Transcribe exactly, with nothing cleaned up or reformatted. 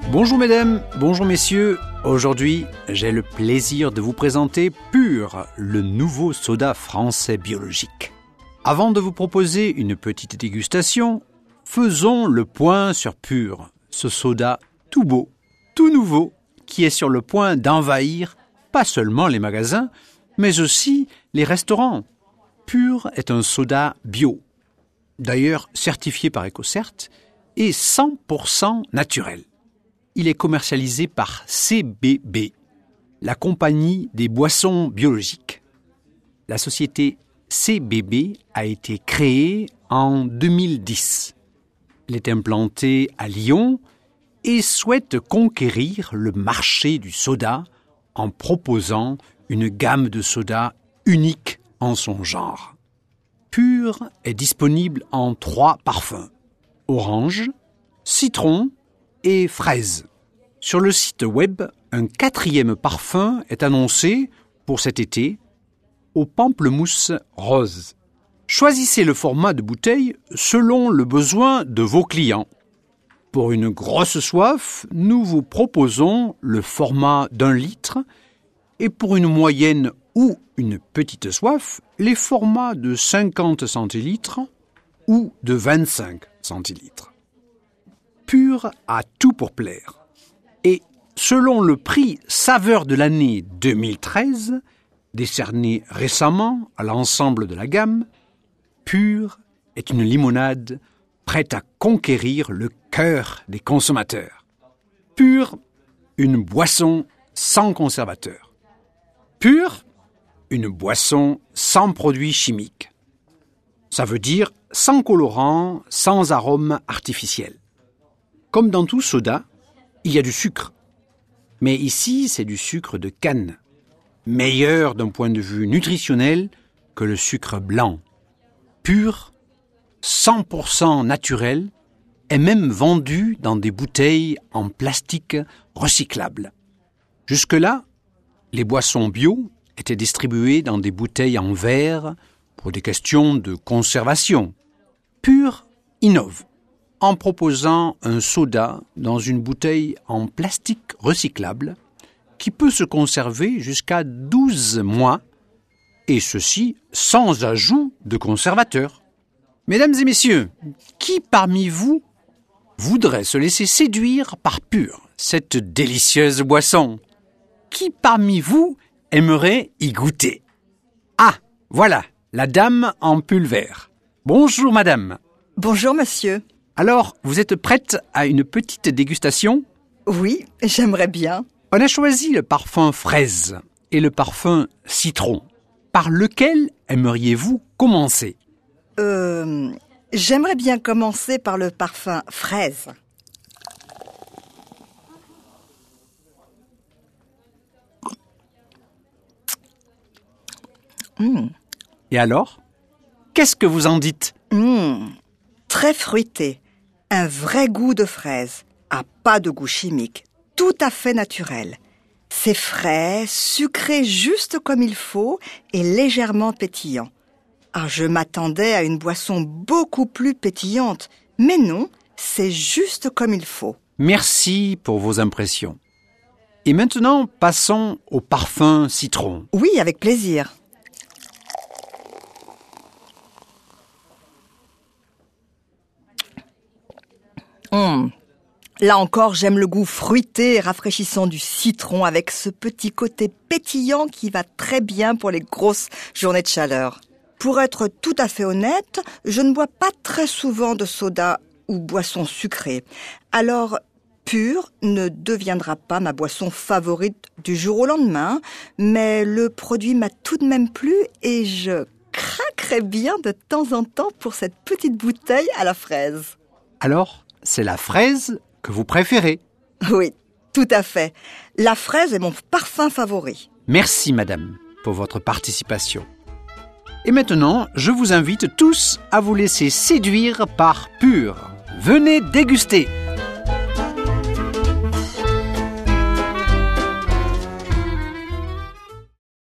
Bonjour mesdames, bonjour messieurs. Aujourd'hui, j'ai le plaisir de vous présenter Pur, le nouveau soda français biologique. Avant de vous proposer une petite dégustation, faisons le point sur Pur, ce soda tout beau, tout nouveau, qui est sur le point d'envahir pas seulement les magasins, mais aussi les restaurants. Pur est un soda bio, d'ailleurs certifié par EcoCert, et cent pour cent naturel. Il est commercialisé par C B B, la compagnie des boissons biologiques. La société C B B a été créée en deux mille dix. Elle est implantée à Lyon et souhaite conquérir le marché du soda en proposant une gamme de sodas unique en son genre. Pur est disponible en trois parfums, orange, citron et fraise. Sur le site web, un quatrième parfum est annoncé pour cet été au pamplemousse rose. Choisissez le format de bouteille selon le besoin de vos clients. Pour une grosse soif, nous vous proposons le format d'un litre et pour une moyenne ou une petite soif, les formats de cinquante centilitres ou de vingt-cinq centilitres. Pur a tout pour plaire. Et selon le prix saveur de l'année deux mille treize, décerné récemment à l'ensemble de la gamme, Pur est une limonade prête à conquérir le cœur des consommateurs. Pur, une boisson sans conservateur. Pur, une boisson sans produits chimiques. Ça veut dire sans colorant, sans arôme artificiel. Comme dans tout soda, il y a du sucre. Mais ici, c'est du sucre de canne. Meilleur d'un point de vue nutritionnel que le sucre blanc. Pur, cent pour cent naturel, est même vendu dans des bouteilles en plastique recyclable. Jusque-là, les boissons bio étaient distribuées dans des bouteilles en verre pour des questions de conservation. Pur innove en proposant un soda dans une bouteille en plastique recyclable qui peut se conserver jusqu'à douze mois, et ceci sans ajout de conservateur. Mesdames et messieurs, qui parmi vous voudrait se laisser séduire par Pur, cette délicieuse boisson? Qui parmi vous aimerait y goûter? Ah, voilà, la dame en pull vert. Bonjour madame. Bonjour monsieur. Alors, vous êtes prête à une petite dégustation? Oui, j'aimerais bien. On a choisi le parfum fraise et le parfum citron. Par lequel aimeriez-vous commencer? Euh, j'aimerais bien commencer par le parfum fraise. Mmh. Et alors? Qu'est-ce que vous en dites? Mmh. Très fruité, un vrai goût de fraise, à pas de goût chimique, tout à fait naturel. C'est frais, sucré juste comme il faut et légèrement pétillant. Ah, je m'attendais à une boisson beaucoup plus pétillante, mais non, c'est juste comme il faut. Merci pour vos impressions. Et maintenant, passons au parfum citron. Oui, avec plaisir. Mmh. Là encore, j'aime le goût fruité et rafraîchissant du citron avec ce petit côté pétillant qui va très bien pour les grosses journées de chaleur. Pour être tout à fait honnête, je ne bois pas très souvent de soda ou boisson sucrée. Alors, Pur ne deviendra pas ma boisson favorite du jour au lendemain, mais le produit m'a tout de même plu et je craquerais bien de temps en temps pour cette petite bouteille à la fraise. Alors, c'est la fraise que vous préférez? Oui, tout à fait. La fraise est mon parfum favori. Merci madame pour votre participation. Et maintenant, je vous invite tous à vous laisser séduire par Pur. Venez déguster!